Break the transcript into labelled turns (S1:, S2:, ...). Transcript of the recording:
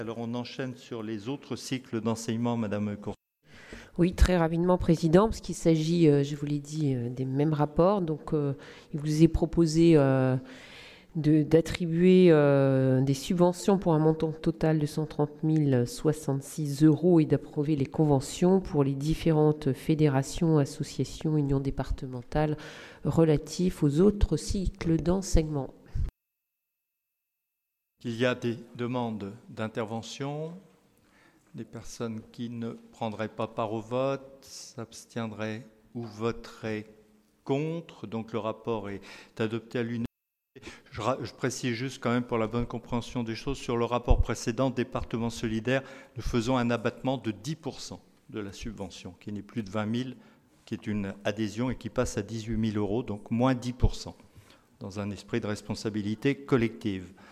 S1: Alors on enchaîne sur les autres cycles d'enseignement, Madame Cour.
S2: Oui, très rapidement, Président, parce qu'il s'agit, je vous l'ai dit, des mêmes rapports. Donc, il vous est proposé d'attribuer des subventions pour un montant total de 130 066 € et d'approuver les conventions pour les différentes fédérations, associations, unions départementales relatifs aux autres cycles d'enseignement.
S1: Il y a des demandes d'intervention, des personnes qui ne prendraient pas part au vote, s'abstiendraient ou voteraient contre. Donc le rapport est adopté à l'unanimité. Je précise juste quand même pour la bonne compréhension des choses, sur le rapport précédent, département solidaire, nous faisons un abattement de 10% de la subvention, qui n'est plus de 20 000, qui est une adhésion et qui passe à 18 000 €, donc moins 10%, dans un esprit de responsabilité collective.